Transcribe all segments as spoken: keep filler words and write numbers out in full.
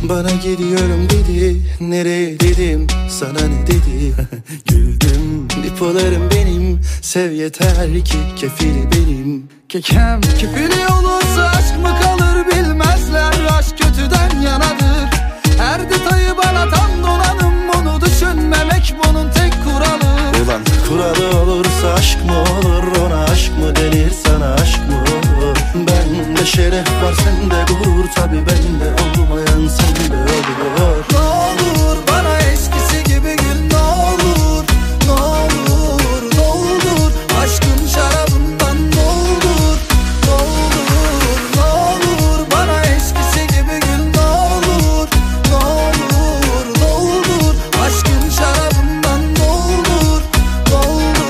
Bana gidiyorum dedi, nereye dedim, sana ne dedi? Güldüm, bipolarım benim, sev yeter ki kefili benim. Kekem kefili olursa aşk mı kalır bilmezler, aşk kötüden yanadır. Her detayı bana tam donanım, onu düşünmemek bunun tek kuralı. Ulan kuralı olursa aşk mı olur, ona aşk mı denir, sana aşk mı olur? Bende şeref var, sende gurur, tabi bende olmayan sende olur. Ne olur bana eskisi gibi gül, ne olur, ne olur, doldur aşkın şarabından, ne olur, ne olur, ne olur bana eskisi gibi gül, ne olur, ne olur, doldur aşkın şarabından, ne olur, doldur.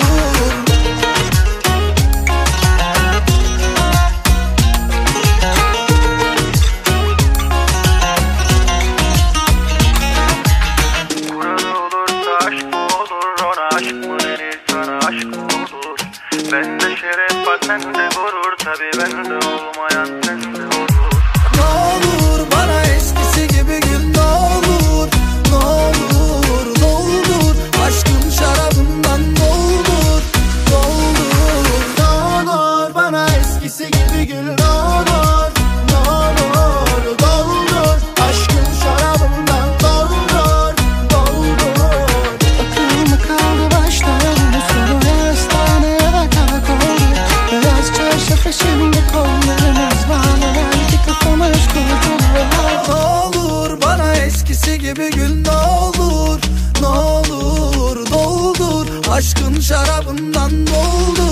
Bende şeref var, sende gurur, tabi bende olmayan sende olur. Ne olur bana eskisi gibi gül, ne olur, ne olur, doldur aşkın şarabından, ne olur, doldur. Ne olur bana eskisi gibi gül, ne olur, ne olur, doldur aşkın şarabından, doldur, doldur. Aklıma kaldı başlarım sonu, hastaneye bakarak oldu. Beyaz çarşaf eşimde kollarımız bağlı, belki kafamız kurtulur. Ne olur bana eskisi gibi gül, ne olur, ne olur, doldur aşkın şarabından, doldur.